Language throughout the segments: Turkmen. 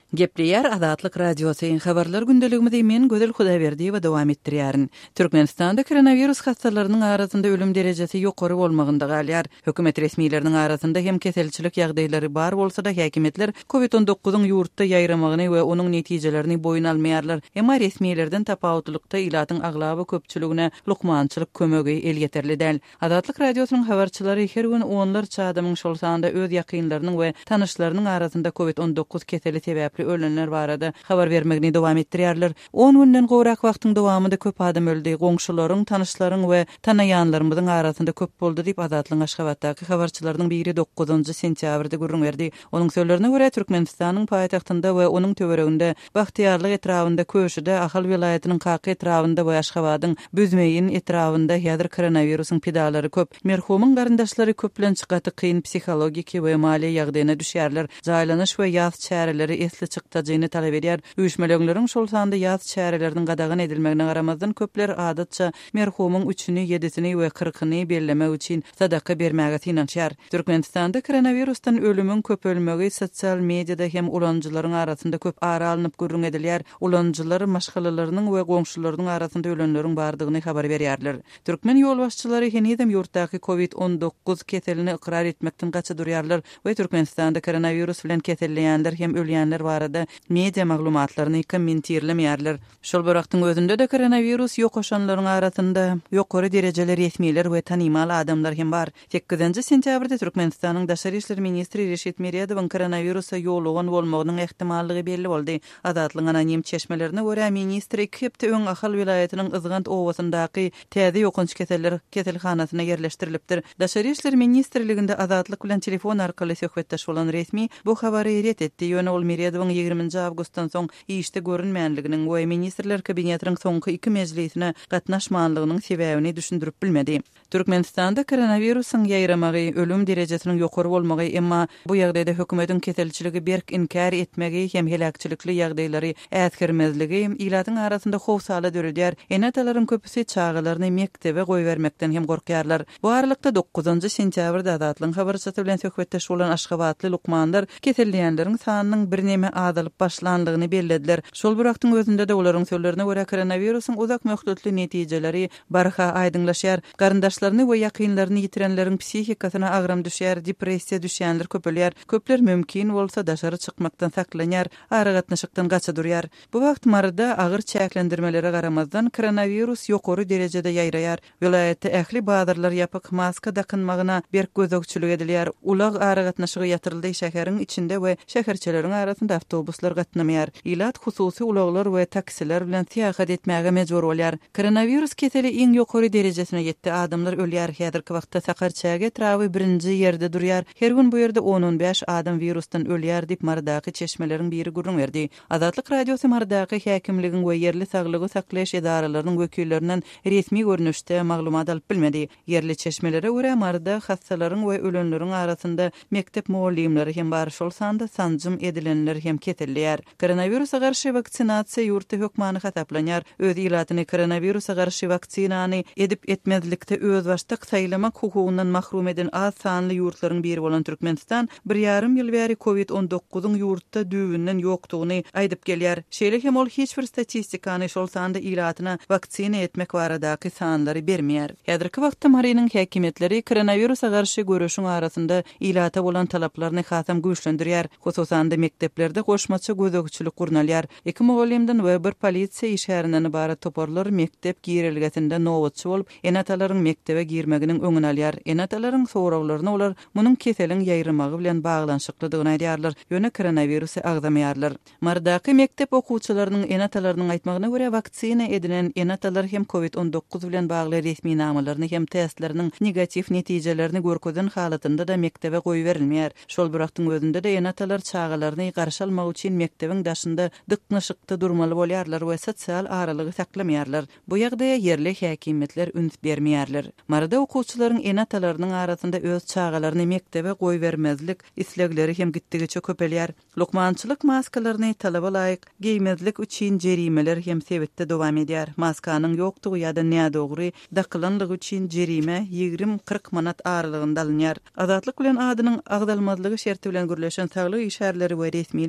Gepleyer Azatlyk Radiosyň habarlar gündeligimizde men Gözel Hudaýberdi we dowam etdirýärin. Türkmenistanda koronavirus hastalarynyň arasynda ölüm derejesi ýokary bolmagynda galýar. Hökümet resmiýetleriniň arasynda hem keselçilik ýagdaýlary bar bolsa da häkimetler COVID-19-yň ýurtda ýaýramagyny we onuň netijelerini boyun almaýarlar. Emma resmiýetlerden tapawutlykda ilatyň aglaby köpçüligine lukmançylyk kömegi el ýeterli däl. Azatlyk Radiosynyň habarçylary her gün onlarça adamyň şol sanda öz ýakynlarynyň we tanyşlarynyň arasynda COVID-19 keseli sebäpli ölenler barada habar vermegini dowam etdirýärler. 10 günden gowrak wagtyň dowamında köp adam öldi. Goňşularyň, tanyşlaryň we tanaýanlarymyzyň arasynda köp boldy diýip Azatlyň Aşgabatdaky habarçylarynyň biri 9 sentýabrda gürrüň berdi. Onuň sözlerine görä Türkmenistanyň paýtagtynda we onuň töwereginde Bahtiýarlyk etrabynda köşüde Ahal vilayatynyň Kaky etrabynda we Aşgabatyň Büzmeýin etrabynda häzir koronawirusyň pidalary köp. Merhumyň garyndaşlary köplen çykaty kyn psikologik we mali ýagdaýyna düşýärler. Jaýlanyş we ýaz çäreleri esli çykdyjyny talap edýär. Üýşmeleriň şol sanda ýaz çäreleriniň gadagan edilmegine garamazdan köpler adatça merhumyň 3-ni, 7-sini we 40-ny bellemek üçin sadaka bermäge tinançýar. Türkmenistanda koronavirusdan ölümüň köpelmegi sosial mediada hem ulanjylaryň arasynda köp ara alınıp görüň edilýär. Ulanjylar maşgalalarynyň we goňşularynyň arasynda ölenleriň bardygyny habar berýärler. Türkmen ýolbaşçylary henidem ýurtdaky COVID-19 keselini ikrar etmekden gaça durýarlar we Türkmenistanda koronavirus bilen kesellenýänler hem ölýänler barada media maglumatlaryny kommentirlemýärler. Şol boraktyň özünde de koronavirus ýokaşanlaryň arasynda ýokary derejeler resmiýetler we tanymal adamlar hem bar. 8 sentýabrda Türkmenistanyň Daşary işleri ministri Reşit Meriýedowyň koronavirusa ýolugan bolmagynyň ähtimallygy belli boldy. Azatlyň anonim çeşmelerine görä ministri 2 hepde öň Ahal vilayatynyň Izgant owasyndaky täze ýokunç keseller keselhanasyna yerleşdirilipdir. Daşary işleri ministrliginde Azatlyk bilen telefon arkaly söhbetdeş bolan resmi bu habary ret etdi. Ýöne ol Meriýedowyň 20 awgustdan soň işde görünmeýänliginiň we ministrler kabinetiniň soňky 2 mejlisine gatnaşmanlygynyň sebäbini düşündirip bilmedi. Türkmenistanda koronavirusyň ýaýramagy, ölüm derejesiniň ýokary bolmagy, emma bu ýagdaýda hökümetiň keselçiligi berk inkar etmegi hem helakçylykly ýagdaýlary ätkirmezligi ilatyň arasynda howsala döredýär. Enatalaryň köpüsi çağalaryny mektebe goýbermekden hem gorkýarlar. Bu aralykda 9 sentýabrda Azatlyň habarçysy bilen söhbetdeş bolan Aşgabatly lukmanlar kesellenýänleriň sanynyň birneme azalyp başlandygyny bellediler. Şol wagtyň özünde de olaryň sözlerine görä koronavirusyň uzak möhletli netijeleri barha aýdyňlaşýar. Garyndaşlaryny we ýakynlaryny ýitirenleriň psihikasyna agram düşýär, depressiýa düşýänler köpelýär. Köpler mümkin bolsa daşary çykmakdan saklanýar, aragatnaşykdan gaça durýar. Bu wagt marada agyr çäklendirmelere garamazdan koronavirus ýokary derejede ýaýraýar. Vilayatda ähli bazarlar ýapyk maska dakynmagyna berk gözökçülük edilýär. Ulag aragatnaşygy ýatyryldy. Şäheriň içinde we şäherçileriň arasynda awtobuslar gatnamayar. Ilat hususy ulaglar we taksiler bilen seýahat etmäge mejbur bolýar. Koronavirus keseli iň ýokary derejesine ýetdi. Adamlar ölýär. Häzirki wagtda Sakarçaga etrawy birinji ýerde durýar. Her gün bu ýerde 10-15 adam virusdan ölýär diýip maradaky çeşmeleriň biri gurrun berdi. Azatlyk Radiosy maradaky häkimligiň we yerli saglygy saklaýaş edaralarynyň wekillerinden resmi görnüşde maglumat alyp bilmedi. Yerli çeşmelere görä marada hastalaryň we ölenleriň arasynda mektep muallimleri hem bar, şol sanda sanjym edilenler hem keselliýär. Koronavirusa garşy vaksinasiýa ýurtda hökmany hataplanýar. Öz ilatyny koronavirusa garşy vaksinany edip etmezlikde öz başlyk saýlamak hukugundan mahrum eden az sanly ýurtlaryň biri bolan Türkmenistan 1,5 ýyl bäri COVID-19-yň ýurtda düwünden ýokdugyny aýdyp gelýär. Şeýle hem ol hiç bir statistikany şol sanda ilatyna vaksina etmek baradaky sanlary bermeýär. Häzirki wagtda Mariýanyň häkimetleri koronavirusa garşy görüşüň arasynda ilata bolan talaplaryny hasam güýçlendirýär. Hususan da mekteplerde goşmaça gözökçülük gurnalýar. 2 mugallimden we bir polisiýa işärinden ibaret toparlar mektep girilgetinde nowatçy bolup enatalaryň mektebe girmeginiň öňüni alýar. Enatalaryň sorawlaryny olar munyň keseliň ýaýramagy bilen baglanşyklydygyny aýdýarlar. Ýöne koronavirusy agdamaýarlar. Mardaky mektep okuwçylarynyň enatalarynyň aýtmagyna görä vaksina edilen enatalar hem COVID-19 bilen bagly resmi namalaryny hem testleriň negativ netijelerini görkezden halatynda da mektebe goýberilmeýär. Şol bir wagtyň özünde de enatalar çağalaryny garşy almak üçin mektebiň daşynda dyknaşykda durmaly bolýarlar we sosial aralygy saklamaýarlar. Bu ýagdaýa yerli häkimetler üns bermeýärler. Marada okuwçylaryň enatalarynyň arasynda öz çağalaryny mektebe goýbermezlik islegleri hem gitdigiçe köpelýär. Lukmançylyk maskalaryny talaba laýyk giýmezlik üçin jerimeler hem sebetde dowam edýär. Maskanyň ýokdugy ýa-da nädogry daklanlygy üçin jerime 20-40 manat aralygynda alınýar. Azatlyk bilen adynyň agdalmazlygy şerti bilen gürleşen saglyk işärleri we resmiler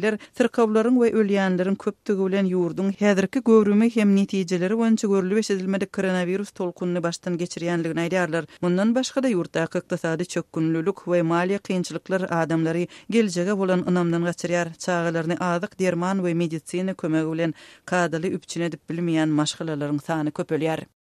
Ýetirýänler sırkawlaryň we ölýänleriň köpdigi bilen ýurdun häzirki görümi hem netijeleri boýunça görülip eşidilmedik koronavirus tolkunyny başdan geçirýänligini aýdýarlar. Mundan başga da ýurtdaky ykdysady çökkünlülük we maliýe kynçylyklar adamlary geljege bolan ynamdan gaçyrýar. Çağalaryny azyk, derman we medisina kömegi bilen kadaly üpçün edip bilmeýän maşgalalaryň sany köpelýär.